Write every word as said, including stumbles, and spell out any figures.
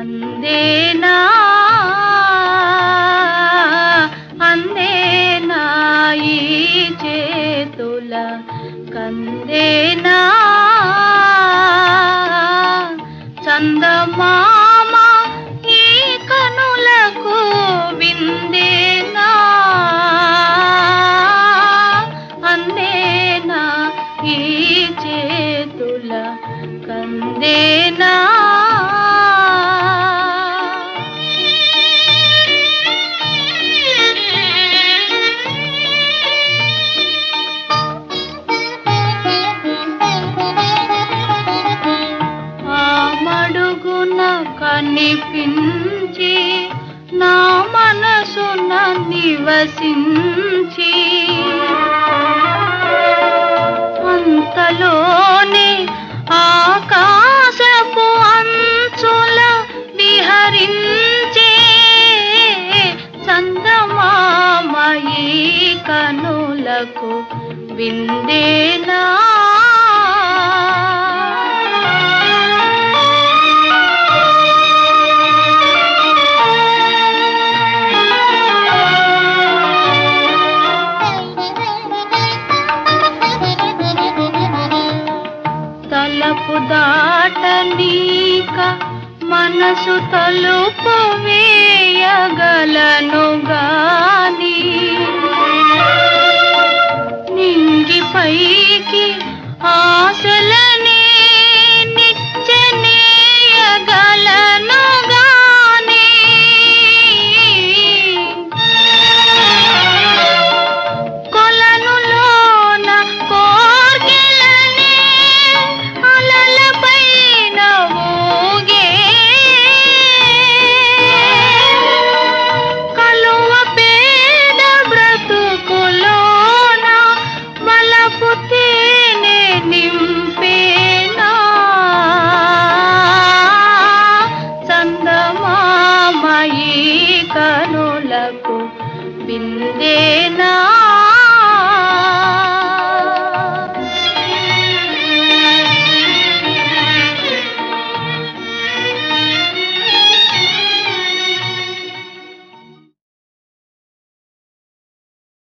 అందేనా అందేనా ఈ చేతుల కందేనా చందమామ ఈ కనులకు విందేనా అందేనా ఈ చేతుల కందేనా కనిపించి నా మనసున నివసించి అంతలోనే ఆకాశపు అంచుల విహరించే చందమామ ఈ కనులకు విందేనా తలపు దాటనీక మనసు తలుపు వేయగలను గాని నింగి పైకి ఆశల